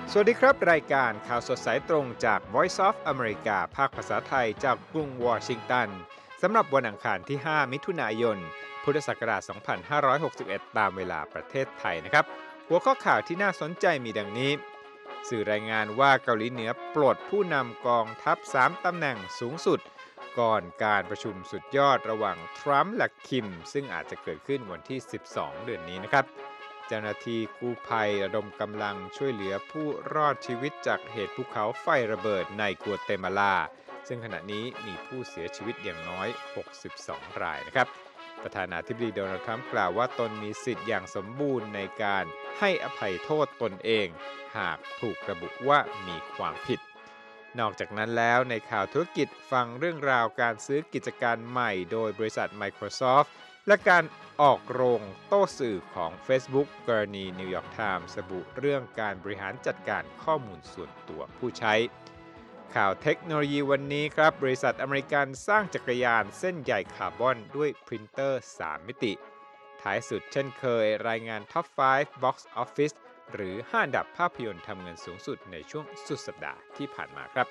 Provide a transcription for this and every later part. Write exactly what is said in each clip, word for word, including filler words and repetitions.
สวัสดีครับรายการข่าวสดสายตรงจาก Voice of America ภาคภาษาไทยจากกรุงวอชิงตันสำหรับวันอังคารที่ ห้า มิถุนายน พุทธศักราช สองพันห้าร้อยหกสิบเอ็ด ตามเวลาประเทศไทยนะครับหัวข้อข่าวที่น่าสนใจมีดังนี้สื่อรายงานว่าเกาหลีเหนือปลดผู้นำกองทัพ สาม ตำแหน่งสูงสุดก่อนการประชุมสุดยอดระหว่างทรัมป์และคิมซึ่งอาจจะเกิดขึ้นวันที่ สิบสอง เดือนนี้นะครับ เจ้าหน้าที่กู้ภัยระดมกำลังช่วยเหลือผู้รอดชีวิตจากเหตุภูเขาไฟระเบิดในกัวเตมาลาซึ่งขณะนี้มีผู้เสียชีวิตอย่างน้อย หกสิบสอง รายนะครับประธานาธิบดีโดนัลด์ทรัมป์กล่าวว่าตนมีสิทธิ์อย่างสมบูรณ์ในการให้อภัยโทษตนเองหากถูกระบุว่ามีความผิดนอกจากนั้นแล้วในข่าวธุรกิจฟังเรื่องราวการซื้อกิจการใหม่โดยบริษัท Microsoft และการออกโรงโต้สื่อของ Facebook กรณี New York Times ระบุเรื่องการบริหารจัดการข้อมูลส่วนตัวผู้ใช้ข่าวเทคโนโลยีวันนี้ครับบริษัทอเมริกันสร้างจักรยานเส้นใหญ่คาร์บอนด้วยพรินเตอร์ สาม มิติท้ายสุดเช่นเคยรายงาน Top ไฟว์ Box Office หรือ ห้า อันดับภาพยนตร์ทำเงินสูงสุดในช่วงสุดสัปดาห์ที่ผ่านมาครับ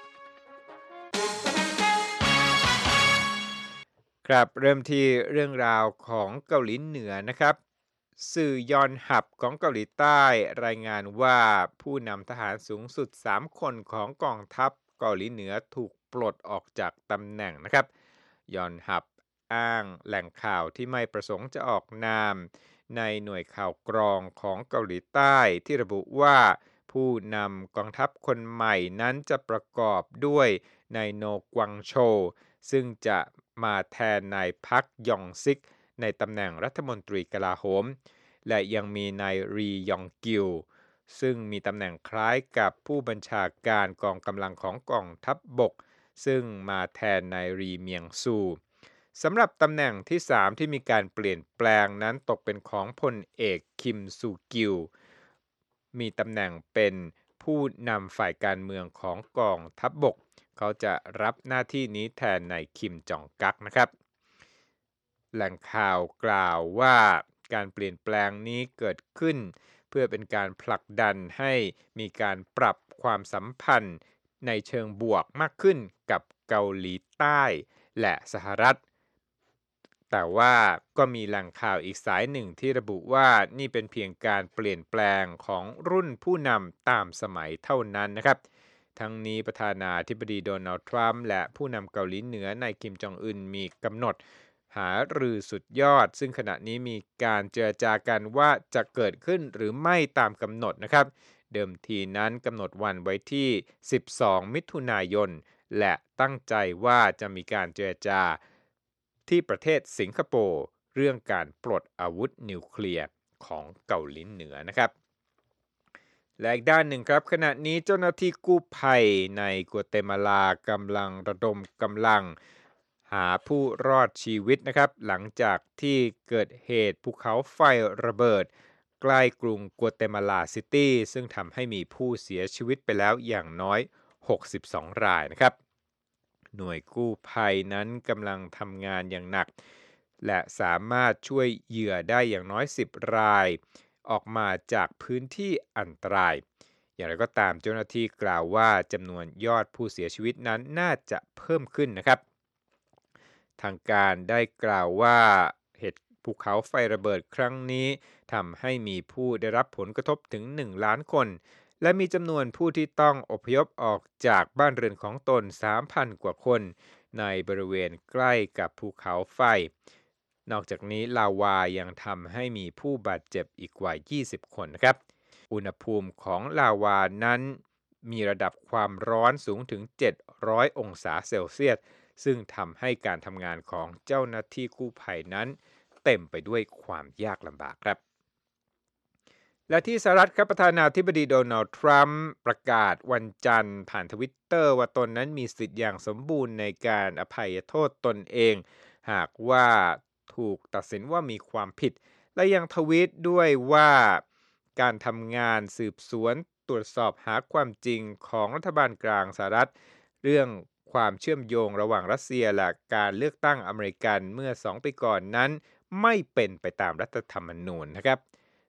ครับเริ่มที่เรื่องราวของเกาหลีเหนือนะครับสื่อยอนหับของเกาหลีใต้รายงานว่าผู้นำทหารสูงสุดสามคนของกองทัพเกาหลีเหนือถูกปลดออกจากตำแหน่งนะครับยอนหับอ้างแหล่งข่าวที่ไม่ประสงค์จะออกนามในหน่วยข่าวกรองของเกาหลีใต้ที่ระบุว่าผู้นำกองทัพคนใหม่นั้นจะประกอบด้วยนายโนกวังโชซึ่งจะมาแทนนายพักยองซิกในตำแหน่งรัฐมนตรีกลาโหมและยังมีนายรียองกิลซึ่งมีตำแหน่งคล้ายกับผู้บัญชาการกองกำลังของกองทัพบบกซึ่งมาแทนนายรีเมียงซูสำหรับตำแหน่งที่สามที่มีการเปลี่ยนแปลงนั้นตกเป็นของพลเอกคิมซูกิลมีตำแหน่งเป็นผู้นำฝ่ายการเมืองของกองทัพบบกเขาจะรับหน้าที่นี้แทนนายคิมจองกักนะครับแหล่งข่าวกล่าวว่าการเปลี่ยนแปลงนี้เกิดขึ้นเพื่อเป็นการผลักดันให้มีการปรับความสัมพันธ์ในเชิงบวกมากขึ้นกับเกาหลีใต้และสหรัฐแต่ว่าก็มีแหล่งข่าวอีกสายหนึ่งที่ระบุว่านี่เป็นเพียงการเปลี่ยนแปลงของรุ่นผู้นำตามสมัยเท่านั้นนะครับทั้งนี้ประธานาธิบดีโดนัลด์ทรัมป์และผู้นำเกาหลีเหนือนายคิมจองอึนมีกำหนดหารือสุดยอดซึ่งขณะนี้มีการเจรจากันว่าจะเกิดขึ้นหรือไม่ตามกำหนดนะครับเดิมทีนั้นกำหนดวันไว้ที่สิบสองมิถุนายนและตั้งใจว่าจะมีการเจรจาที่ประเทศสิงคโปร์เรื่องการปลดอาวุธนิวเคลียร์ของเกาหลีเหนือนะครับและอีกด้านหนึ่งครับขณะนี้เจ้าหน้าที่กู้ภัยในกัวเตมาลากำลังระดมกำลังหาผู้รอดชีวิตนะครับหลังจากที่เกิดเหตุภูเขาไฟระเบิดใกล้กรุงกัวเตมาลาซิตี้ซึ่งทำให้มีผู้เสียชีวิตไปแล้วอย่างน้อยหกสิบสองรายนะครับหน่วยกู้ภัยนั้นกำลังทำงานอย่างหนักและสามารถช่วยเหยื่อได้อย่างน้อยสิบรายออกมาจากพื้นที่อันตรายอย่างไรก็ตามเจ้าหน้าที่กล่าวว่าจำนวนยอดผู้เสียชีวิตนั้นน่าจะเพิ่มขึ้นนะครับทางการได้กล่าวว่าเหตุภูเขาไฟระเบิดครั้งนี้ทำให้มีผู้ได้รับผลกระทบถึงหนึ่งล้านคนและมีจำนวนผู้ที่ต้องอพยพออกจากบ้านเรือนของตน สามพัน กว่าคนในบริเวณใกล้กับภูเขาไฟนอกจากนี้ลาวายังทำให้มีผู้บาดเจ็บอีกกว่ายี่สิบคนนะครับอุณหภูมิของลาวานั้นมีระดับความร้อนสูงถึงเจ็ดร้อยองศาเซลเซียสซึ่งทำให้การทำงานของเจ้าหน้าที่กู้ภัยนั้นเต็มไปด้วยความยากลำบากครับและที่สหรัฐครับประธานาธิบดีโดนัลด์ทรัมป์ประกาศวันจันทร์ผ่านทวิตเตอร์ว่าตนนั้นมีสิทธิ์อย่างสมบูรณ์ในการอภัยโทษตนเองหากว่าถูกตัดสินว่ามีความผิดและยังทวีตด้วยว่าการทำงานสืบสวนตรวจสอบหาความจริงของรัฐบาลกลางสหรัฐเรื่องความเชื่อมโยงระหว่างรัสเซียและการเลือกตั้งอเมริกันเมื่อสองปีก่อนนั้นไม่เป็นไปตามรัฐธรรมนูญนะครับ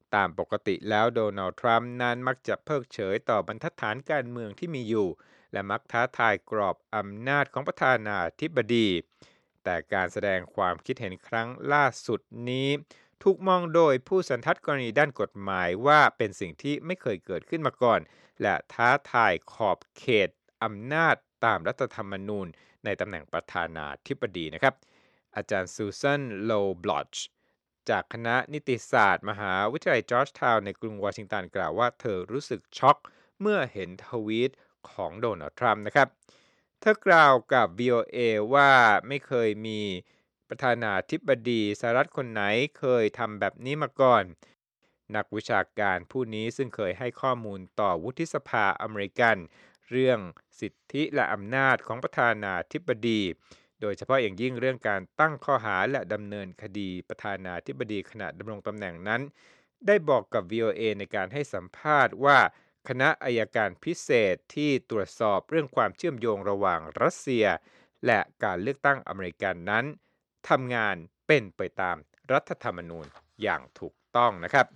ตามปกติแล้วโดนัลด์ทรัมป์นั้นมักจะเพิกเฉยต่อบรรทัดฐานการเมืองที่มีอยู่และมักท้าทายกรอบอำนาจของประธานาธิบดีแต่การแสดงความคิดเห็นครั้งล่าสุดนี้ถูกมองโดยผู้สันทัดกรณีด้านกฎหมายว่าเป็นสิ่งที่ไม่เคยเกิดขึ้นมาก่อนและท้าทายขอบเขตอำนาจตามรัฐธรรมนูญในตำแหน่งประธานาธิบดีนะครับอาจารย์ซูซานโลบลอชจากคณะนิติศาสตร์มหาวิทยาลัยจอร์จทาวน์ในกรุงวอชิงตันกล่าวว่าเธอรู้สึกช็อกเมื่อเห็นทวีตของโดนัลด์ทรัมป์นะครับเธอกล่าวกับ วี โอ เอ ว่าไม่เคยมีประธานาธิบดีสหรัฐคนไหนเคยทำแบบนี้มาก่อนนักวิชาการผู้นี้ซึ่งเคยให้ข้อมูลต่อวุฒิสภาอเมริกันเรื่องสิทธิและอำนาจของประธานาธิบดีโดยเฉพาะอย่างยิ่งเรื่องการตั้งข้อหาและดำเนินคดีประธานาธิบดีขณะดำรงตำแหน่งนั้นได้บอกกับ วี โอ เอ ในการให้สัมภาษณ์ว่าคณะอัยการพิเศษที่ตรวจสอบเรื่องความเชื่อมโยงระหว่างรัสเซียและการเลือกตั้งอเมริกันนั้นทำงานเป็นไปตามรัฐธรรมนูญอย่างถูกต้องนะครับ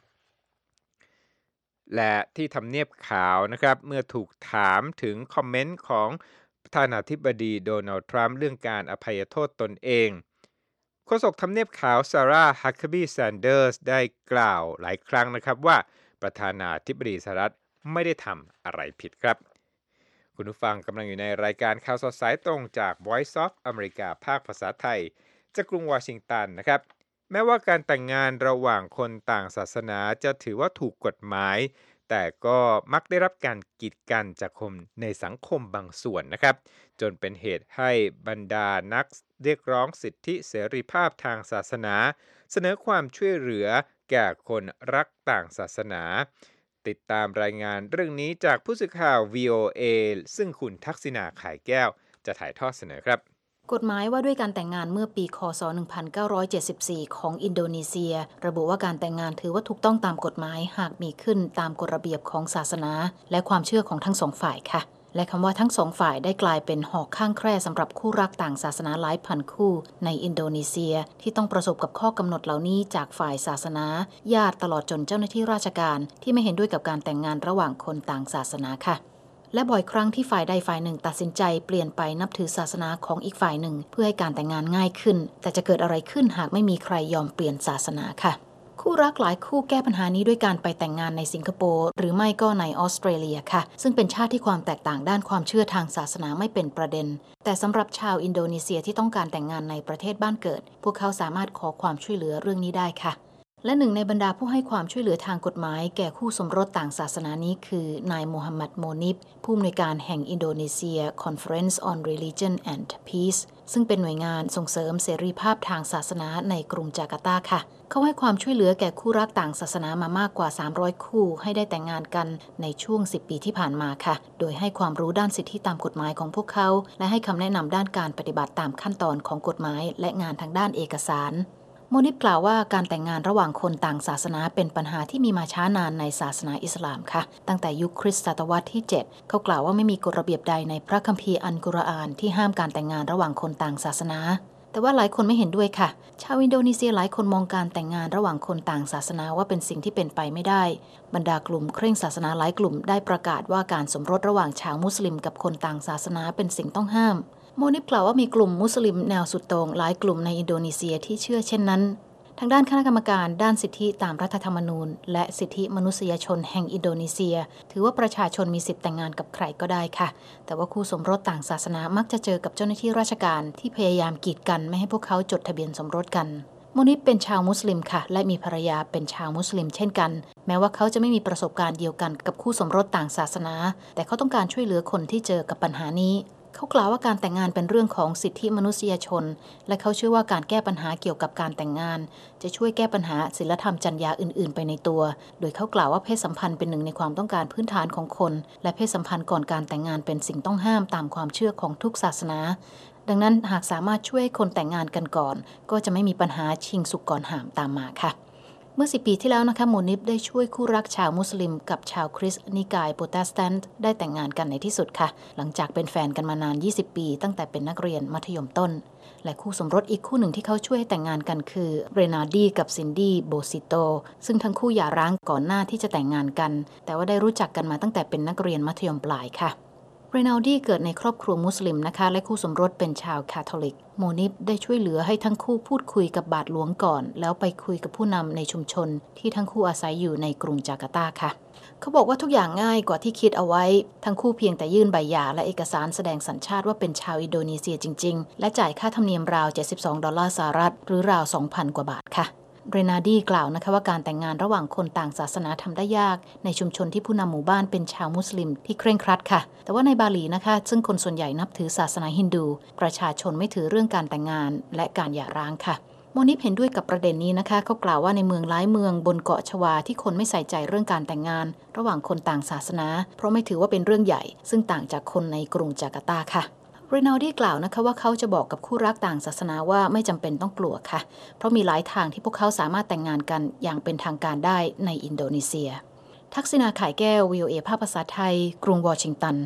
และที่ทำเนียบขาวนะครับเมื่อถูกถามถึงคอมเมนต์ของประธานาธิบดีโดนัลด์ทรัมป์เรื่องการอภัยโทษตนเองโฆษกทำเนียบขาวซาร่าฮักเคอร์บีแซนเดอร์สได้กล่าวหลายครั้งนะครับว่าประธานาธิบดีสหรัฐไม่ได้ทำอะไรผิดครับคุณผู้ฟังกำลังอยู่ในรายการข่าวสดสายตรงจาก Voice of America ภาคภาษาไทยจากกรุงวอชิงตันนะครับแม้ว่าการแต่งงานระหว่างคนต่างศาสนาจะถือว่าถูกกฎหมายแต่ก็มักได้รับการกีดกันจากคนในสังคมบางส่วนนะครับจนเป็นเหตุให้บรรดานักเรียกร้องสิทธิเสรีภาพทางศาสนาเสนอความช่วยเหลือแก่คนรักต่างศาสนาติดตามรายงานเรื่องนี้จากผู้สื่อข่าว วี โอ เอ ซึ่งคุณทักษิณาขายแก้วจะถ่ายทอดเสนอครับกฎหมายว่าด้วยการแต่งงานเมื่อปีคศหนึ่งพันเก้าร้อยเจ็ดสิบสี่ของอินโดนีเซียระบุว่าการแต่งงานถือว่าถูกต้องตามกฎหมายหากมีขึ้นตามกฎระเบียบของศาสนาและความเชื่อของทั้งสองฝ่ายค่ะและคำว่าทั้งสองฝ่ายได้กลายเป็นหอกข้างแคร่สำหรับคู่รักต่างศาสนาหลายพันคู่ในอินโดนีเซียที่ต้องประสบกับข้อกำหนดเหล่านี้จากฝ่ายศาสนาญาติตลอดจนเจ้าหน้าที่ราชการที่ไม่เห็นด้วยกับการแต่งงานระหว่างคนต่างศาสนาค่ะและบ่อยครั้งที่ฝ่ายใดฝ่ายหนึ่งตัดสินใจเปลี่ยนไปนับถือศาสนาของอีกฝ่ายหนึ่งเพื่อให้การแต่งงานง่ายขึ้นแต่จะเกิดอะไรขึ้นหากไม่มีใครยอมเปลี่ยนศาสนาค่ะคู่รักหลายคู่แก้ปัญหานี้ด้วยการไปแต่งงานในสิงคโปร์หรือไม่ก็ในออสเตรเลียค่ะซึ่งเป็นชาติที่ความแตกต่างด้านความเชื่อทางศาสนาไม่เป็นประเด็นแต่สำหรับชาวอินโดนีเซียที่ต้องการแต่งงานในประเทศบ้านเกิดพวกเขาสามารถขอความช่วยเหลือเรื่องนี้ได้ค่ะและหนึ่งในบรรดาผู้ให้ความช่วยเหลือทางกฎหมายแก่คู่สมรสต่างศาสนานี้คือนายโมฮัมหมัดโมนิบผู้อำนวยการแห่ง Indonesia Conference on Religion and Peace ซึ่งเป็นหน่วยงานส่งเสริมเสรีภาพทางศาสนาในกรุงจาการ์ตาค่ะเขาให้ความช่วยเหลือแก่คู่รักต่างศาสนามามากกว่าสามร้อยคู่ให้ได้แต่งงานกันในช่วงสิบปีที่ผ่านมาค่ะโดยให้ความรู้ด้านสิทธิตามกฎหมายของพวกเขาและให้คำแนะนำด้านการปฏิบัติตามขั้นตอนของกฎหมายและงานทางด้านเอกสารโมนิบกล่าวว่าการแต่งงานระหว่างคนต่างศาสนาเป็นปัญหาที่มีมาช้านานในศาสนาอิสลามค่ะตั้งแต่ยุคคริสตศตวรรษที่เจ็ดเขากล่าวว่าไม่มีกฎระเบียบใดในพระคัมภีร์อัลกุรอานที่ห้ามการแต่งงานระหว่างคนต่างศาสนาแต่ว่าหลายคนไม่เห็นด้วยค่ะชาวอินโดนีเซียหลายคนมองการแต่งงานระหว่างคนต่างศาสนาว่าเป็นสิ่งที่เป็นไปไม่ได้บรรดากลุ่มเคร่งศาสนาหลายกลุ่มได้ประกาศว่าการสมรสระหว่างชาวมุสลิมกับคนต่างศาสนาเป็นสิ่งต้องห้ามโมนิบกล่าวว่ามีกลุ่มมุสลิมแนวสุดโต่งหลายกลุ่มในอินโดนีเซียที่เชื่อเช่นนั้นทางด้านคณะกรรมการด้านสิทธิตามรัฐธรรมนูญและสิทธิมนุษยชนแห่งอินโดนีเซียถือว่าประชาชนมีสิทธิแต่งงานกับใครก็ได้ค่ะแต่ว่าคู่สมรสต่างศาสนามักจะเจอกับเจ้าหน้าที่ราชการที่พยายามกีดกันไม่ให้พวกเขาจดทะเบียนสมรสกันโมนิบเป็นชาวมุสลิมค่ะและมีภรรยาเป็นชาวมุสลิมเช่นกันแม้ว่าเขาจะไม่มีประสบการณ์เดียวกันกับคู่สมรสต่างศาสนาแต่เขาต้องการช่วยเหลือคนที่เจอกับปัญหานี้เขากล่าวว่าการแต่งงานเป็นเรื่องของสิทธิมนุษยชนและเขาเชื่อว่าการแก้ปัญหาเกี่ยวกับการแต่งงานจะช่วยแก้ปัญหาศีลธรรมจรรยาอื่นๆไปในตัวโดยเขากล่าวว่าเพศสัมพันธ์เป็นหนึ่งในความต้องการพื้นฐานของคนและเพศสัมพันธ์ก่อนการแต่งงานเป็นสิ่งต้องห้ามตามความเชื่อของทุกศาสนาดังนั้นหากสามารถช่วยคนแต่งงานกันก่อนก็จะไม่มีปัญหาชิงสุกก่อนหามตามมาค่ะเมื่อสิบปีที่แล้วนะคะโมนิฟได้ช่วยคู่รักชาวมุสลิมกับชาวคริสต์นิกายโปรเตสแตนต์ได้แต่งงานกันในที่สุดค่ะหลังจากเป็นแฟนกันมานานยี่สิบปีตั้งแต่เป็นนักเรียนมัธยมต้นและคู่สมรสอีกคู่หนึ่งที่เขาช่วยให้แต่งงานกันคือเรนาดีกับซินดี้โบซิโตซึ่งทั้งคู่หย่าร้างก่อนหน้าที่จะแต่งงานกันแต่ว่าได้รู้จักกันมาตั้งแต่เป็นนักเรียนมัธยมปลายค่ะเรนาลดีเกิดในครอบครัวมุสลิมนะคะและคู่สมรสเป็นชาวคาทอลิกโมนิฟได้ช่วยเหลือให้ทั้งคู่พูดคุยกับบาทหลวงก่อนแล้วไปคุยกับผู้นำในชุมชนที่ทั้งคู่อาศัยอยู่ในกรุงจาการ์ตาค่ะเขาบอกว่าทุกอย่างง่ายกว่าที่คิดเอาไว้ทั้งคู่เพียงแต่ยื่นใบหย่าและเอกสารแสดงสัญชาติว่าเป็นชาวอินโดนีเซียจริงๆและจ่ายค่าธรรมเนียมราวเจ็ดสิบสองดอลลาร์สหรัฐหรือราว สองพัน กว่าบาทค่ะเรนาดีกล่าวนะคะว่าการแต่งงานระหว่างคนต่างศาสนาทำได้ยากในชุมชนที่ผู้นำหมู่บ้านเป็นชาวมุสลิมที่เคร่งครัดค่ะแต่ว่าในบาหลีนะคะซึ่งคนส่วนใหญ่นับถือศาสนาฮินดูประชาชนไม่ถือเรื่องการแต่งงานและการหย่าร้างค่ะโมนิฟเห็นด้วยกับประเด็นนี้นะคะเขากล่าวว่าในเมืองหลายเมืองบนเกาะชวาที่คนไม่ใส่ใจเรื่องการแต่งงานระหว่างคนต่างศาสนาเพราะไม่ถือว่าเป็นเรื่องใหญ่ซึ่งต่างจากคนในกรุงจาการ์ตาค่ะเรนาลดีกล่าวนะคะว่าเขาจะบอกกับคู่รักต่างศาสนาว่าไม่จำเป็นต้องกลัวค่ะเพราะมีหลายทางที่พวกเขาสามารถแต่งงานกันอย่างเป็นทางการได้ในอินโดนีเซียทักษิณาข่ายแก้ว วี โอ เอ ภาคภาษาไทยกรุงวอชิงตัน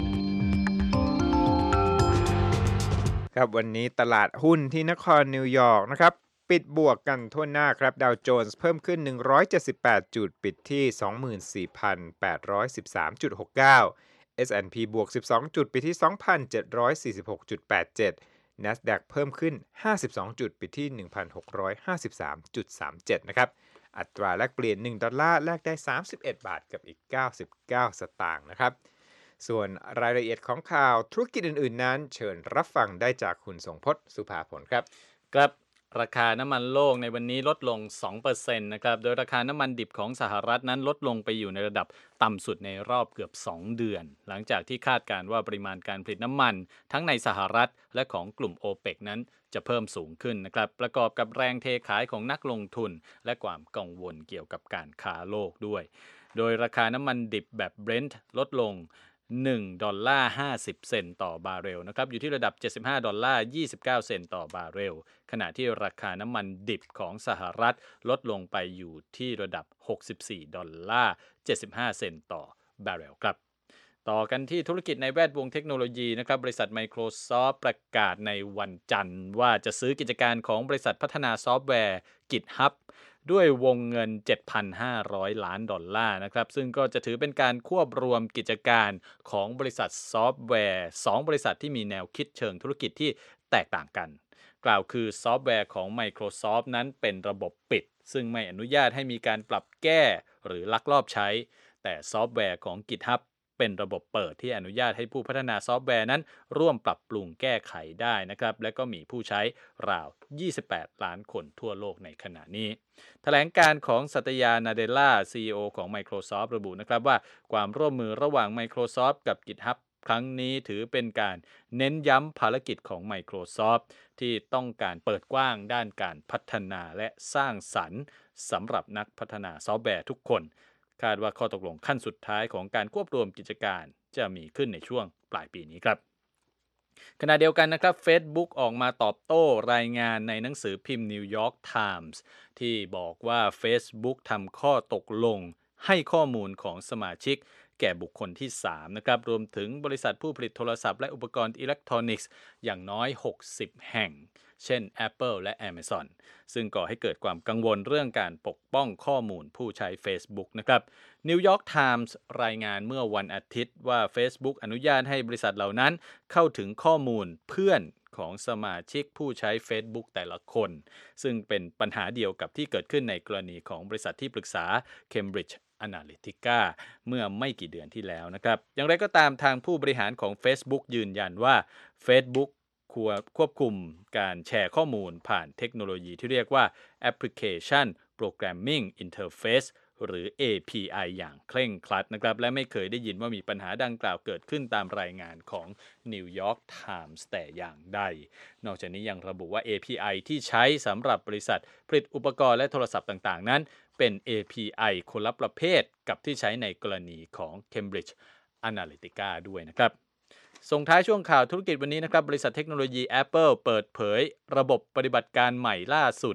ครับวันนี้ตลาดหุ้นที่นครนิวยอร์กนะครับปิดบวกกันทั่วหน้าครับดาวโจนส์เพิ่มขึ้นหนึ่งร้อยเจ็ดสิบแปดจุดปิดที่ สองหมื่นสี่พันแปดร้อยสิบสามจุดหกเก้า เอส แอนด์ พี บวกสิบสองจุดปิดที่ สองพันเจ็ดร้อยสี่สิบหกจุดแปดเจ็ด NASDAQ เพิ่มขึ้นห้าสิบสองจุดปิดที่ หนึ่งพันหกร้อยห้าสิบสามจุดสามเจ็ด นะครับอัตราแลกเปลี่ยนหนึ่งดอลลาร์แลกได้สามสิบเอ็ดบาทกับอีกเก้าสิบเก้าสตางค์นะครับส่วนรายละเอียดของข่าวธุรกิจอื่นๆนั้นเชิญรับฟังได้จากคุณทรงพจน์สุภาผลครับครับราคาน้ำมันโลกในวันนี้ลดลง สองเปอร์เซ็นต์ นะครับโดยราคาน้ำมันดิบของสหรัฐนั้นลดลงไปอยู่ในระดับต่ำสุดในรอบเกือบสองเดือนหลังจากที่คาดการณ์ว่าปริมาณการผลิตน้ำมันทั้งในสหรัฐและของกลุ่ม โอเปก นั้นจะเพิ่มสูงขึ้นนะครับประกอบกับแรงเทขายของนักลงทุนและความกังวลเกี่ยวกับการค้าโลกด้วยโดยราคาน้ำมันดิบแบบ Brent ลดลงหนึ่งดอลลาร์ห้าสิบเซนต์ต่อบาร์เรลนะครับอยู่ที่ระดับเจ็ดสิบห้าดอลลาร์ยี่สิบเก้าเซนต์ต่อบาร์เรลขณะที่ราคาน้ำมันดิบของสหรัฐลดลงไปอยู่ที่ระดับหกสิบสี่ดอลลาร์เจ็ดสิบห้าเซนต์ต่อบาร์เรลครับต่อกันที่ธุรกิจในแวดวงเทคโนโลยีนะครับบริษัท Microsoft ประกาศในวันจันทร์ว่าจะซื้อกิจการของบริษัทพัฒนาซอฟต์แวร์ GitHubด้วยวงเงิน เจ็ดพันห้าร้อย ล้านดอลลาร์นะครับซึ่งก็จะถือเป็นการควบรวมกิจการของบริษัทซอฟต์แวร์สองบริษัทที่มีแนวคิดเชิงธุรกิจที่แตกต่างกันกล่าวคือซอฟต์แวร์ของ Microsoft นั้นเป็นระบบปิดซึ่งไม่อนุญาตให้มีการปรับแก้หรือลักลอบใช้แต่ซอฟต์แวร์ของ GitHubเป็นระบบเปิดที่อนุญาตให้ผู้พัฒนาซอฟต์แวร์นั้นร่วมปรับปรุงแก้ไขได้นะครับและก็มีผู้ใช้ราวยี่สิบแปดล้านคนทั่วโลกในขณะนี้แถลงการของสัตยา นาเดลล่า ซี อี โอ ของ Microsoft ระบุนะครับว่าความร่วมมือระหว่าง Microsoft กับ GitHub ครั้งนี้ถือเป็นการเน้นย้ำภารกิจของ Microsoft ที่ต้องการเปิดกว้างด้านการพัฒนาและสร้างสรรค์สำหรับนักพัฒนาซอฟต์แวร์ทุกคนคาดว่าข้อตกลงขั้นสุดท้ายของการควบรวมกิจการจะมีขึ้นในช่วงปลายปีนี้ครับขณะเดียวกันนะครับ Facebook ออกมาตอบโต้รายงานในหนังสือพิมพ์ New York Times ที่บอกว่า Facebook ทำข้อตกลงให้ข้อมูลของสมาชิกแก่บุคคลที่สามนะครับรวมถึงบริษัทผู้ผลิตโทรศัพท์และอุปกรณ์อิเล็กทรอนิกส์อย่างน้อยหกสิบแห่งเช่น Apple และ Amazon ซึ่งก่อให้เกิดความกังวลเรื่องการปกป้องข้อมูลผู้ใช้ Facebook นะครับ New York Times รายงานเมื่อวันอาทิตย์ว่า Facebook อนุญาตให้บริษัทเหล่านั้นเข้าถึงข้อมูลเพื่อนของสมาชิกผู้ใช้ Facebook แต่ละคนซึ่งเป็นปัญหาเดียวกับที่เกิดขึ้นในกรณีของบริษัทที่ปรึกษา Cambridge Analytica เมื่อไม่กี่เดือนที่แล้วนะครับอย่างไรก็ตามทางผู้บริหารของ Facebook ยืนยันว่า Facebook ควบคุมการแชร์ข้อมูลผ่านเทคโนโลยีที่เรียกว่า Application Programming Interface หรือ เอ พี ไอ อย่างเคร่งครัดนะครับและไม่เคยได้ยินว่ามีปัญหาดังกล่าวเกิดขึ้นตามรายงานของ New York Times แต่อย่างใดนอกจากนี้ยังระบุว่า เอ พี ไอ ที่ใช้สำหรับบริษัทผลิตอุปกรณ์และโทรศัพท์ต่างๆนั้นเป็น เอ พี ไอ คนละประเภทกับที่ใช้ในกรณีของ Cambridge Analytica ด้วยนะครับส่งท้ายช่วงข่าวธุรกิจวันนี้นะครับบริษัทเทคโนโลยี Apple เปิดเผยระบบปฏิบัติการใหม่ล่าสุด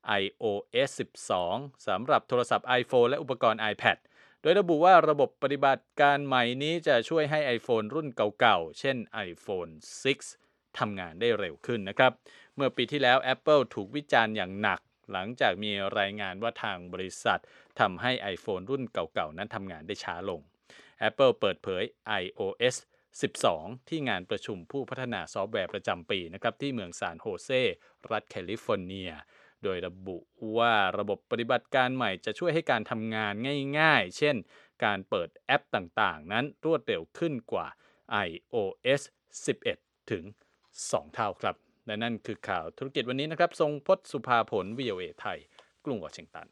ไอ โอ เอส สิบสอง สำหรับโทรศัพท์ iPhone และอุปกรณ์ iPad โดยระบุว่าระบบปฏิบัติการใหม่นี้จะช่วยให้ iPhone รุ่นเก่าๆ เช่น iPhone ซิกซ์ ทำงานได้เร็วขึ้นนะครับเมื่อปีที่แล้ว Apple ถูกวิจารณ์อย่างหนักหลังจากมีรายงานว่าทางบริษัททำให้ iPhone รุ่นเก่าๆนั้นทำงานได้ช้าลง Apple เปิดเผย ไอ โอ เอส สิบสอง ที่งานประชุมผู้พัฒนาซอฟต์แวร์ประจำปีนะครับที่เมืองซานโฮเซรัฐแคลิฟอร์เนียโดยระบุว่าระบบปฏิบัติการใหม่จะช่วยให้การทำงานง่ายๆเช่นการเปิดแอปต่างๆนั้นรวดเร็วขึ้นกว่า ไอ โอ เอส สิบเอ็ด ถึง สอง เท่าครับและนั่นคือข่าวธุรกิจวันนี้นะครับทรงพจน์สุภาผล วี โอ เอ ไทยกรุงวอชิงตัน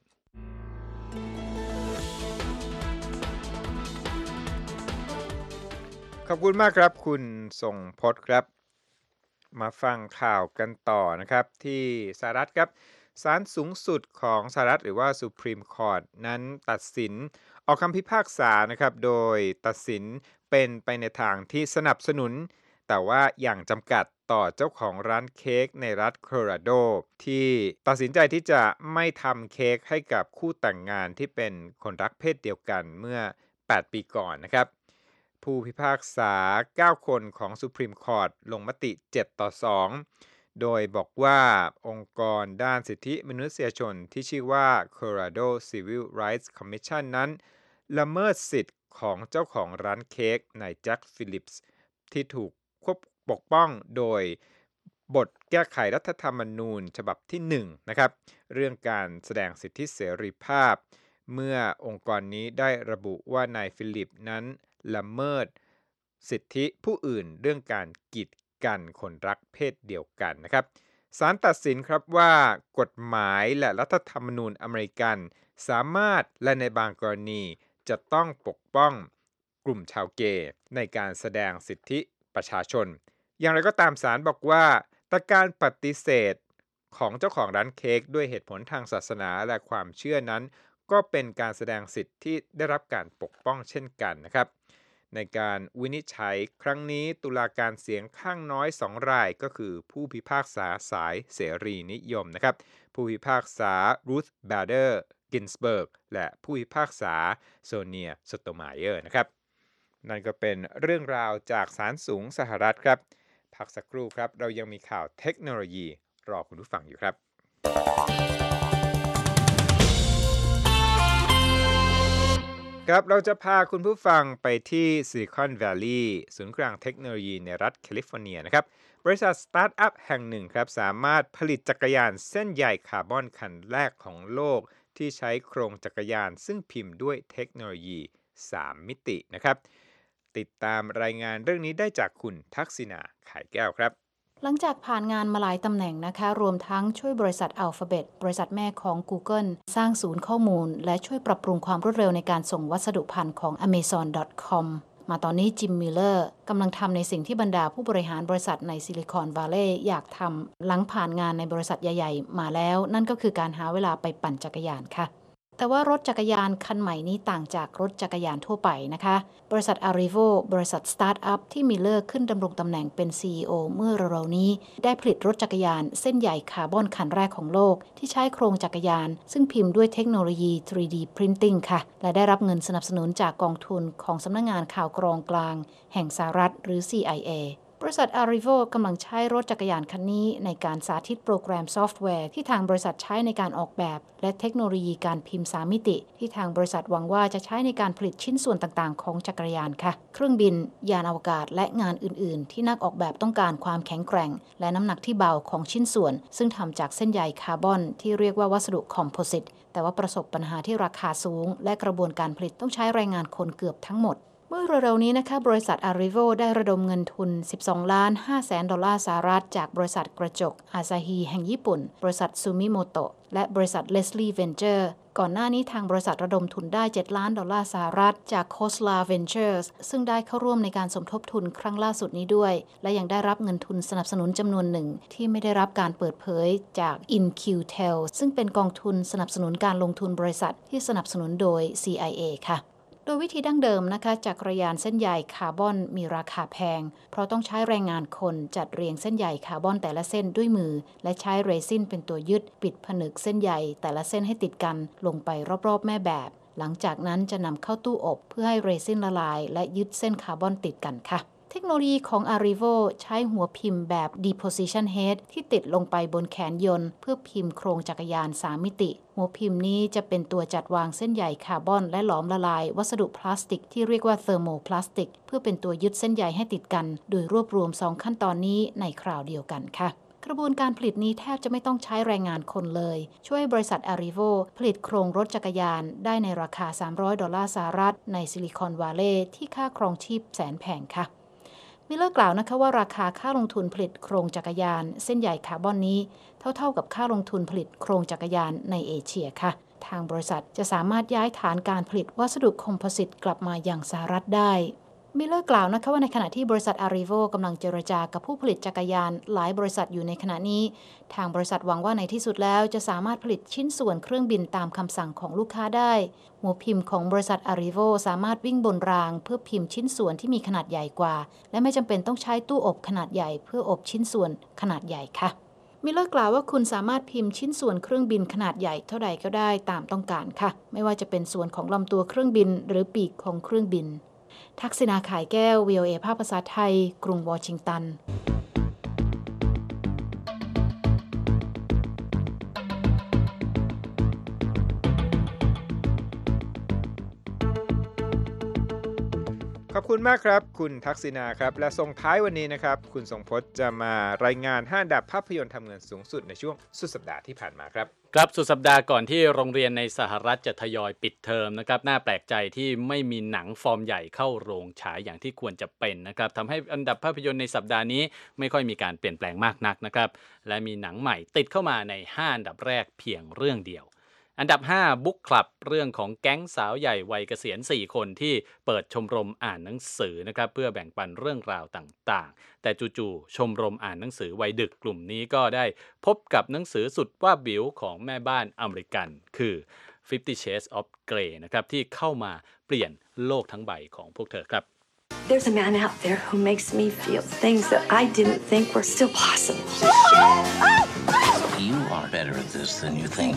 ขอบคุณมากครับคุณทรงพจน์ครับมาฟังข่าวกันต่อนะครับที่สหรัฐครับศาลสูงสุดของสหรัฐหรือว่า Supreme Court นั้นตัดสินออกคำพิพากษานะครับโดยตัดสินเป็นไปในทางที่สนับสนุนแต่ว่าอย่างจำกัดต่อเจ้าของร้านเค้กในรัฐโคโลราโดที่ตัดสินใจที่จะไม่ทำเค้กให้กับคู่แต่งงานที่เป็นคนรักเพศเดียวกันเมื่อแปดปีก่อนนะครับผู้พิพากษาเก้าคนของ Supreme Court ลงมติเจ็ดต่อสองโดยบอกว่าองค์กรด้านสิทธิมนุษยชนที่ชื่อว่า Colorado Civil Rights Commission นั้นละเมิดสิทธิ์ของเจ้าของร้านเค้กนายแจ็คฟิลิปส์ที่ถูกควบปกป้องโดยบทแก้ไขรัฐธรรมนูญฉบับที่หนึ่งนะครับเรื่องการแสดงสิทธิเสรีภาพเมื่อองค์กรนี้ได้ระบุว่านายฟิลิปนั้นละเมิดสิทธิผู้อื่นเรื่องการกีดกันคนรักเพศเดียวกันนะครับศาลตัดสินครับว่ากฎหมายและรัฐธรรมนูญอเมริกันสามารถและในบางกรณีจะต้องปกป้องกลุ่มชาวเกย์ในการแสดงสิทธิประชาชนอย่างไรก็ตามศาลบอกว่าแต่การปฏิเสธของเจ้าของร้านเค้กด้วยเหตุผลทางศาสนาและความเชื่อนั้นก็เป็นการแสดงสิทธิที่ได้รับการปกป้องเช่นกันนะครับในการวินิจฉัยครั้งนี้ตุลาการเสียงข้างน้อยสองรายก็คือผู้พิพากษาสายเสรีนิยมนะครับผู้พิพากษารูธบาเดอร์กินสเบิร์กและผู้พิพากษาโซเนียสโตไมเออร์นะครับนั่นก็เป็นเรื่องราวจากศาลสูงสหรัฐครับพักสักครู่ครับเรายังมีข่าวเทคโนโลยีรอคุณผู้ฟังอยู่ครับครับเราจะพาคุณผู้ฟังไปที่ซิลิคอนแวลลีย์ศูนย์กลางเทคโนโลยีในรัฐแคลิฟอร์เนียนะครับบริษัทสตาร์ทอัพแห่งหนึ่งครับสามารถผลิตจักรยานเส้นใยคาร์บอนคันแรกของโลกที่ใช้โครงจักรยานซึ่งพิมพ์ด้วยเทคโนโลยีสามมิตินะครับติดตามรายงานเรื่องนี้ได้จากคุณทักษิณาขายแก้วครับหลังจากผ่านงานมาหลายตำแหน่งนะคะรวมทั้งช่วยบริษัท Alphabet บริษัทแม่ของ Google สร้างศูนย์ข้อมูลและช่วยปรับปรุงความรวดเร็วในการส่งวัสดุพันธุ์ของ อเมซอน ดอท คอม มาตอนนี้จิมมิลเลอร์กำลังทำในสิ่งที่บรรดาผู้บริหารบริษัทในซิลิคอนวัลเลย์อยากทำหลังผ่านงานในบริษัทใหญ่ๆมาแล้วนั่นก็คือการหาเวลาไปปั่นจักรยานค่ะแต่ว่ารถจักรยานคันใหม่นี้ต่างจากรถจักรยานทั่วไปนะคะบริษัท Arrivo บริษัทสตาร์ทอัพที่มิลเลอร์ขึ้นดำรงตำแหน่งเป็น ซี อี โอ เมื่อเร็วๆนี้ได้ผลิตรถจักรยานเส้นใหญ่คาร์บอนคันแรกของโลกที่ใช้โครงจักรยานซึ่งพิมพ์ด้วยเทคโนโลยี ทรี ดี Printing ค่ะและได้รับเงินสนับสนุนจากกองทุนของสำนักงานข่าวกรองกลางแห่งสหรัฐหรือ ซี ไอ เอบริษัท Arrivo กำลังใช้รถจักรยานคันนี้ในการสาธิตโปรแกรมซอฟต์แวร์ที่ทางบริษัทใช้ในการออกแบบและเทคโนโลยีการพิมพ์สามมิติที่ทางบริษัทหวังว่าจะใช้ในการผลิตชิ้นส่วนต่างๆของจักรยานค่ะเครื่องบินยานอวกาศและงานอื่นๆที่นักออกแบบต้องการความแข็งแกร่งและน้ำหนักที่เบาของชิ้นส่วนซึ่งทำจากเส้นใยคาร์บอนที่เรียกว่าวัสดุคอมโพสิตแต่ว่าประสบปัญหาที่ราคาสูงและกระบวนการผลิตต้องใช้แรงงานคนเกือบทั้งหมดเมื่อเร็วๆนี้นะคะบริษัท Arrivo ได้ระดมเงินทุน สิบสองล้านห้าแสนดอลลาร์สหรัฐจากบริษัทกระจกอาซาฮีแห่งญี่ปุ่นบริษัทซูมิโมโตะและบริษัท Leslie Venture ก่อนหน้านี้ทางบริษัทระดมทุนได้เจ็ดล้านดอลลาร์สหรัฐจาก Khosla Ventures ซึ่งได้เข้าร่วมในการสมทบทุนครั้งล่าสุดนี้ด้วยและยังได้รับเงินทุนสนับสนุนจำนวนหนึ่งที่ไม่ได้รับการเปิดเผยจาก InQtel ซึ่งเป็นกองทุนสนับสนุนการลงทุนบริษัทที่สนับสนุนโดย ซี ไอ เอ ค่ะโดยวิธีดั้งเดิมนะคะจักรยานเส้นใยคาร์บอนมีราคาแพงเพราะต้องใช้แรงงานคนจัดเรียงเส้นใยคาร์บอนแต่ละเส้นด้วยมือและใช้เรซินเป็นตัวยึดปิดผนึกเส้นใยแต่ละเส้นให้ติดกันลงไปรอบๆแม่แบบหลังจากนั้นจะนำเข้าตู้อบเพื่อให้เรซินละลายและยึดเส้นคาร์บอนติดกันค่ะเทคโนโลยีของ Arrivo ใช้หัวพิมพ์แบบ Deposition Head ที่ติดลงไปบนแขนยนต์เพื่อพิมพ์โครงจักรยานสามมิติหัวพิมพ์นี้จะเป็นตัวจัดวางเส้นใยคาร์บอนและหลอมละลายวัสดุพลาสติกที่เรียกว่าเทอร์โมพลาสติกเพื่อเป็นตัวยึดเส้นใยให้ติดกันโดยรวบรวมสองขั้นตอนนี้ในคราวเดียวกันค่ะกระบวนการผลิตนี้แทบจะไม่ต้องใช้แรงงานคนเลยช่วยบริษัท Arrivo ผลิตโครงรถจักรยานได้ในราคาสามร้อยดอลลาร์สหรัฐในซิลิคอนวัลเลย์ที่ค่าครองชีพแสนแพงค่ะมิลเลอร์กล่าวนะคะว่าราคาค่าลงทุนผลิตโครงจักรยานเส้นใยคาร์บอนนี้เท่าๆกับค่าลงทุนผลิตโครงจักรยานในเอเชียค่ะทางบริษัทจะสามารถย้ายฐานการผลิตวัสดุคอมโพสิตกลับมาอย่างสหรัฐได้มิลเลอร์กล่าวนะคะว่าในขณะที่บริษัท Arrivo กำลังเจรจากับผู้ผลิตจักรยานหลายบริษัทอยู่ในขณะนี้ทางบริษัทหวังว่าในที่สุดแล้วจะสามารถผลิตชิ้นส่วนเครื่องบินตามคำสั่งของลูกค้าได้หัวพิมพ์ของบริษัท Arrivo สามารถวิ่งบนรางเพื่อพิมพ์ชิ้นส่วนที่มีขนาดใหญ่กว่าและไม่จำเป็นต้องใช้ตู้อบขนาดใหญ่เพื่ออบชิ้นส่วนขนาดใหญ่ค่ะมิลเลอร์กล่าวว่าคุณสามารถพิมพ์ชิ้นส่วนเครื่องบินขนาดใหญ่เท่าใดก็ได้ตามต้องการค่ะไม่ว่าจะเป็นส่วนของลำตัวเครื่องบินหรือปีกของเครื่องบินทักษิณา ข่ายแก้ว วี โอ เอ ภาคภาษาไทยกรุงวอชิงตันขอบคุณมากครับคุณทักษิณาครับและส่งท้ายวันนี้นะครับคุณทรงพจน์จะมารายงานห้าอันดับภาพยนตร์ทำเงินสูงสุดในช่วงสุดสัปดาห์ที่ผ่านมาครับครับสุดสัปดาห์ก่อนที่โรงเรียนในสหรัฐจะทยอยปิดเทอมนะครับน่าแปลกใจที่ไม่มีหนังฟอร์มใหญ่เข้าโรงฉายอย่างที่ควรจะเป็นนะครับทำให้อันดับภาพยนตร์ในสัปดาห์นี้ไม่ค่อยมีการเปลี่ยนแปลงมากนักนะครับและมีหนังใหม่ติดเข้ามาในห้าอันดับแรกเพียงเรื่องเดียวอันดับห้า Book Club เรื่องของแก๊งสาวใหญ่วัยเกษียณสี่คนที่เปิดชมรมอ่านหนังสือนะครับเพื่อแบ่งปันเรื่องราวต่างๆแต่จู่ๆชมรมอ่านหนังสือวัยดึกกลุ่มนี้ก็ได้พบกับหนังสือสุดว่าบิ๋วของแม่บ้านอเมริกันคือ Fifty Shades of Grey นะครับที่เข้ามาเปลี่ยนโลกทั้งใบของพวกเธอครับ There's a man out there who makes me feel things that I didn't think were still possible. You are better at this than you think.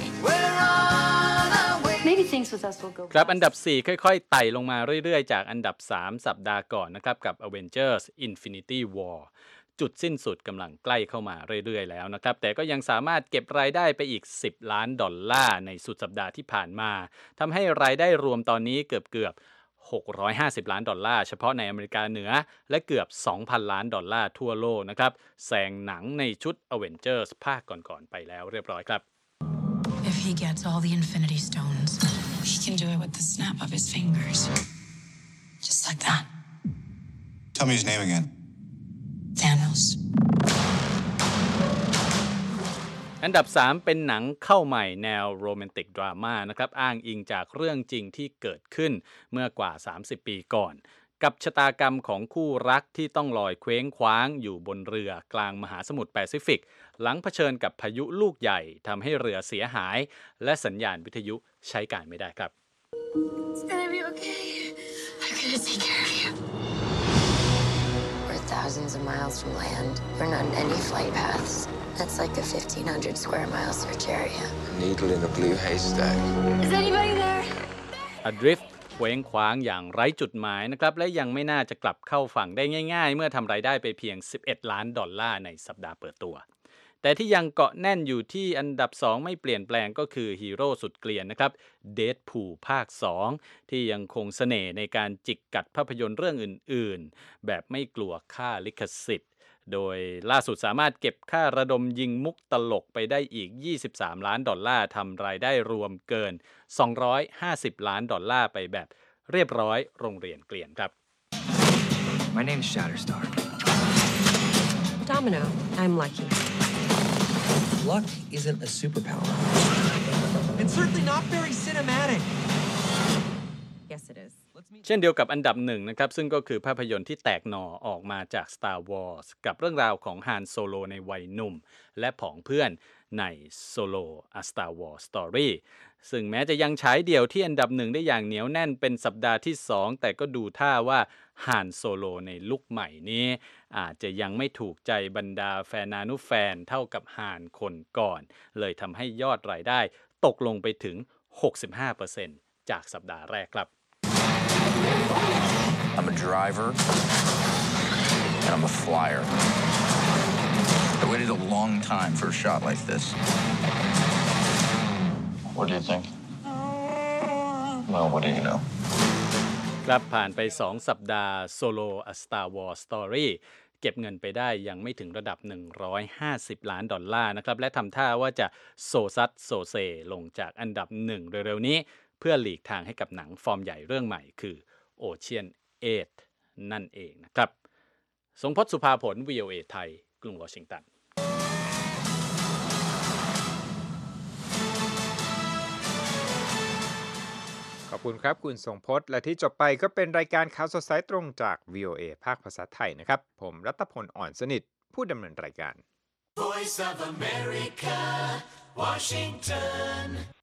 Maybe things with us will go. ครับอันดับสี่ค่อยๆไต่ลงมาเรื่อยๆจากอันดับสามสัปดาห์ก่อนนะครับกับ Avengers Infinity War จุดสิ้นสุดกำลังใกล้เข้ามาเรื่อยๆแล้วนะครับแต่ก็ยังสามารถเก็บรายได้ไปอีกสิบล้านดอลลาร์ในสุดสัปดาห์ที่ผ่านมาทำให้รายได้รวมตอนนี้เกือบๆหกร้อยห้าสิบล้านดอลลาร์เฉพาะในอเมริกาเหนือและเกือบ สองพัน ล้านดอลลาร์ทั่วโลกนะครับแซงหนังในชุด Avengers ภาคก่อนๆไปแล้วเรียบร้อยครับ If he gets all the Infinity Stones, he can do it with the snap of his fingers. Just like that. Tell me his name again. Thanos. อันดับสามเป็นหนังเข้าใหม่แนวโรแมนติกดราม่านะครับอ้างอิงจากเรื่องจริงที่เกิดขึ้นเมื่อกว่าสามสิบปีก่อนกับชะตากรรมของคู่รักที่ต้องลอยเคว้งคว้างอยู่บนเรือกลางมหาสมุทรแปซิฟิกหลังเผชิญกับพายุลูกใหญ่ทำให้เรือเสียหายและสัญญาณวิทยุใช้การไม่ได้ครับ It's gonna be okay. I'm gonna take care of you. We're thousands of miles from land. We're not in any flight paths. That's like a fifteen hundred square mile search area. A needle in a blue haystack. Is anybody there? Adrift เคว้งคว้างอย่างไร้จุดหมายนะครับและยังไม่น่าจะกลับเข้าฝั่งได้ง่ายๆเมื่อทำรายได้ไปเพียงสิบเอ็ดล้านดอลลาร์ในสัปดาห์เปิดตัวแต่ที่ยังเกาะแน่นอยู่ที่อันดับสองไม่เปลี่ยนแปลงก็คือฮีโร่สุดเกลียนนะครับ Deadpool ภาคสองที่ยังคงเสน่ห์ในการจิกกัดภาพยนตร์เรื่องอื่นๆแบบไม่กลัวค่าลิขสิทธิ์โดยล่าสุดสามารถเก็บค่าระดมยิงมุกตลกไปได้อีกยี่สิบสามล้านดอลลาร์ทำรายได้รวมเกินสองร้อยห้าสิบล้านดอลลาร์ไปแบบเรียบร้อยโรงเรียนเกลียนครับ My name's Shatterstar. Domino, I'm Lucky. Luck isn't a superpower. It's certainly not very cinematic. Yes, it is. เช่นเดียวกับอันดับหนึ่งนะครับซึ่งก็คือภาพยนตร์ที่แตกหน่อออกมาจาก Star Wars กับเรื่องราวของฮานโซโลในวัยหนุ่มและผองเพื่อนใน Solo A Star Wars Story ซึ่งแม้จะยังฉายเดี่ยวที่อันดับหนึ่งได้อย่างเหนียวแน่นเป็นสัปดาห์ที่สองแต่ก็ดูท่าว่าฮานโซโลในลุคใหม่นี้อาจจะยังไม่ถูกใจบรรดาแฟนานุแฟนเท่ากับฮานคนก่อนเลยทำให้ยอดรายได้ตกลงไปถึง หกสิบห้าเปอร์เซ็นต์ จากสัปดาห์แรกครับ I'm a driver, and I'm a flyer. I waited a long time for a shot like this. What do you think? Well, what do you know? ครับผ่านไปสองสัปดาห์ Solo A Star Wars Story เก็บเงินไปได้ยังไม่ถึงระดับหนึ่งร้อยห้าสิบล้านดอลลาร์นะครับและทำท่าว่าจะโซซัดโซเซลงจากอันดับหนึ่งเร็วๆนี้เพื่อหลีกทางให้กับหนังฟอร์มใหญ่เรื่องใหม่คือ Ocean แปด นั่นเองนะครับทรงพจน์สุภาผล วี โอ เอ ไทยกรุงวอชิงตันขอบคุณครับคุณทรงพจน์และที่จบไปก็เป็นรายการข่าวสดสายตรงจาก วี โอ เอ ภาคภาษาไทยนะครับผมรัตพลอ่อนสนิทผู้ดำเนินรายการ Voice of America Washington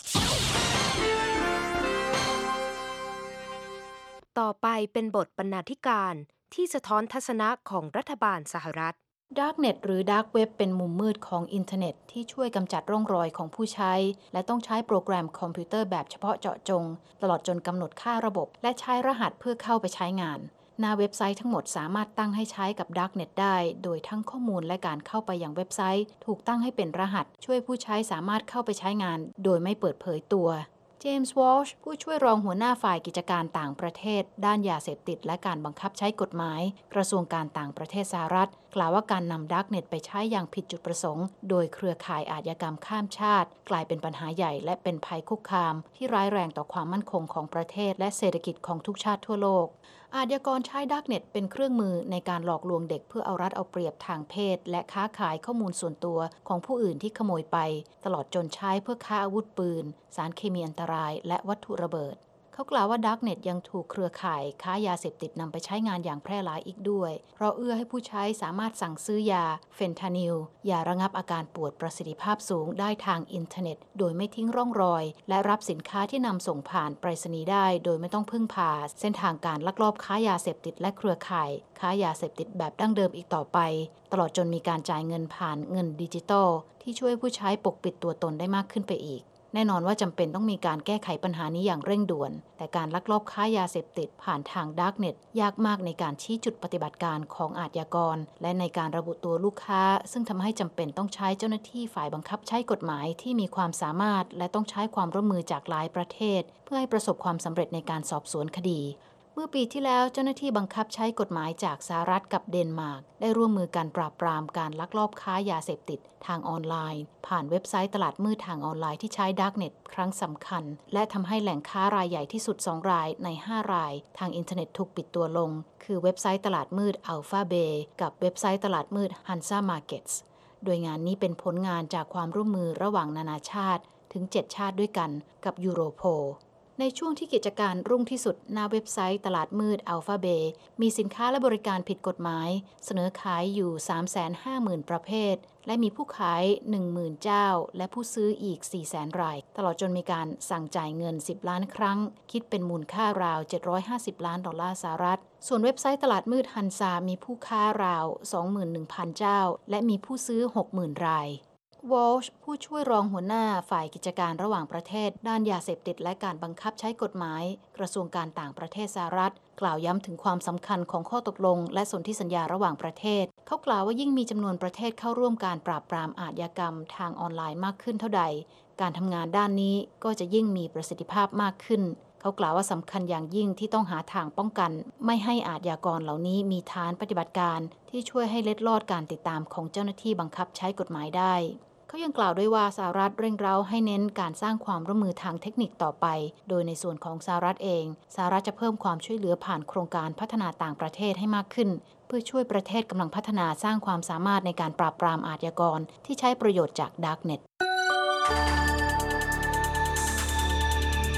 ต่อไปเป็นบทบรรณาธิการที่สะท้อนทัศนะของรัฐบาลสหรัฐ Darknet หรือ Dark Web เป็นมุมมืดของอินเทอร์เน็ตที่ช่วยกำจัดร่องรอยของผู้ใช้และต้องใช้โปรแกรมคอมพิวเตอร์แบบเฉพาะเจาะจงตลอดจนกำหนดค่าระบบและใช้รหัสเพื่อเข้าไปใช้งานหน้าเว็บไซต์ทั้งหมดสามารถตั้งให้ใช้กับ Darknet ได้โดยทั้งข้อมูลและการเข้าไปยังเว็บไซต์ถูกตั้งให้เป็นรหัสช่วยผู้ใช้สามารถเข้าไปใช้งานโดยไม่เปิดเผยตัวเจมส์วอลช์ผู้ช่วยรองหัวหน้าฝ่ายกิจการต่างประเทศด้านยาเสพติดและการบังคับใช้กฎหมายกระทรวงการต่างประเทศสหรัฐกล่าวว่าการนำ Darknet ไปใช้อย่างผิดจุดประสงค์โดยเครือข่ายอาชญากรรมข้ามชาติกลายเป็นปัญหาใหญ่และเป็นภัยคุกคามที่ร้ายแรงต่อความมั่นคงของประเทศและเศรษฐกิจของทุกชาติทั่วโลกอาชญากรใช้ Darknet เป็นเครื่องมือในการหลอกลวงเด็กเพื่อเอารัดเอาเปรียบทางเพศและค้าขายข้อมูลส่วนตัวของผู้อื่นที่ขโมยไปตลอดจนใช้เพื่อค้าอาวุธปืนสารเคมีอันตรายและวัตถุระเบิดเขากล่าวว่า Darknet ยังถูกเครือข่ายค้ายาเสพติดนำไปใช้งานอย่างแพร่หลายอีกด้วยเพราะเอื้อให้ผู้ใช้สามารถสั่งซื้อยาเฟนทานิลยาระงับอาการปวดประสิทธิภาพสูงได้ทางอินเทอร์เน็ตโดยไม่ทิ้งร่องรอยและรับสินค้าที่นำส่งผ่านไปรษณีย์ได้โดยไม่ต้องพึ่งพาเส้นทางการลักลอบค้ายาเสพติดและเครือข่ายค้ายาเสพติดแบบดั้งเดิมอีกต่อไปตลอดจนมีการจ่ายเงินผ่านเงินดิจิทัลที่ช่วยผู้ใช้ปกปิดตัวตนได้มากขึ้นไปอีกแน่นอนว่าจำเป็นต้องมีการแก้ไขปัญหานี้อย่างเร่งด่วนแต่การลักลอบค้ายาเสพติดผ่านทาง Darknet ยากมากในการชี้จุดปฏิบัติการของอาชญากรและในการระบุตัวลูกค้าซึ่งทำให้จำเป็นต้องใช้เจ้าหน้าที่ฝ่ายบังคับใช้กฎหมายที่มีความสามารถและต้องใช้ความร่วมมือจากหลายประเทศเพื่อให้ประสบความสำเร็จในการสอบสวนคดีเมื่อปีที่แล้วเจ้าหน้าที่บังคับใช้กฎหมายจากสหรัฐกับเดนมาร์กได้ร่วมมือกันปราบปรามการลักลอบค้ายาเสพติดทางออนไลน์ผ่านเว็บไซต์ตลาดมืดทางออนไลน์ที่ใช้ Darknet ครั้งสำคัญและทำให้แหล่งค้ารายใหญ่ที่สุดสองรายในห้ารายทางอินเทอร์เน็ตถูกปิดตัวลงคือเว็บไซต์ตลาดมืด Alpha Bay กับเว็บไซต์ตลาดมืด Hansa Markets โดยงานนี้เป็นผลงานจากความร่วมมือระหว่างนานาชาติถึงเจ็ดชาติด้วยกันกับ Europolในช่วงที่กิจการรุ่งที่สุดหน้าเว็บไซต์ตลาดมืด Alpha Bay มีสินค้าและบริการผิดกฎหมายเสนอขายอยู่ สามแสนห้าหมื่น ประเภทและมีผู้ขาย หนึ่งหมื่น เจ้าและผู้ซื้ออีก สี่แสน รายตลอดจนมีการสั่งจ่ายเงินสิบล้านครั้งคิดเป็นมูลค่าราวเจ็ดร้อยห้าสิบล้านดอลลาร์สหรัฐส่วนเว็บไซต์ตลาดมืดฮันซามีผู้ค้าราว สองหมื่นหนึ่งพัน เจ้าและมีผู้ซื้อ หกหมื่น รายวอลช์ผู้ช่วยรองหัวหน้าฝ่ายกิจการระหว่างประเทศด้านยาเสพติดและการบังคับใช้กฎหมายกระทรวงการต่างประเทศสหรัฐกล่าวย้ำถึงความสำคัญของข้อตกลงและสนธิสัญญาระหว่างประเทศเขากล่าวว่ายิ่งมีจำนวนประเทศเข้าร่วมการปราบปรามอาชญากรรมทางออนไลน์มากขึ้นเท่าใดการทำงานด้านนี้ก็จะยิ่งมีประสิทธิภาพมากขึ้นเขากล่าวว่าสำคัญอย่างยิ่งที่ต้องหาทางป้องกันไม่ให้อาชญากรเหล่านี้มีฐานปฏิบัติการที่ช่วยให้เล็ดลอดการติดตามของเจ้าหน้าที่บังคับใช้กฎหมายได้เขายังกล่าวด้วยว่าสหรัฐเร่งเร้าให้เน้นการสร้างความร่วมมือทางเทคนิคต่อไปโดยในส่วนของสหรัฐเองสหรัฐจะเพิ่มความช่วยเหลือผ่านโครงการพัฒนาต่างประเทศให้มากขึ้นเพื่อช่วยประเทศกำลังพัฒนาสร้างความสามารถในการปราบปรามอาชญากรที่ใช้ประโยชน์จาก Darknet ที่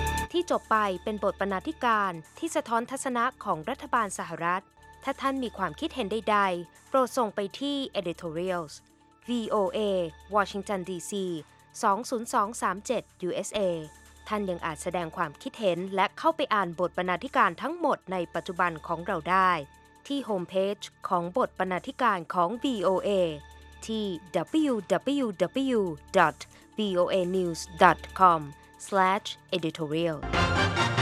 จบไปเป็นบทบรรณาธิการที่สะท้อนทัศนะของรัฐบาลสหรัฐถ้าท่านมีความคิดเห็นใดๆโปรดส่งไปที่ editorials วี โอ เอ Washington ดี ซี สอง ศูนย์ สอง สาม เจ็ด ยู เอส เอ ท่านยังอาจแสดงความคิดเห็นและเข้าไปอ่านบทบรรณาธิการทั้งหมดในปัจจุบันของเราได้ที่โฮมเพจของบทบรรณาธิการของ วี โอ เอ ที่ ดับเบิลยู ดับเบิลยู ดับเบิลยู ดอท วี โอ เอ นิวส์ ดอท คอม สแลช อีดิทอเรียล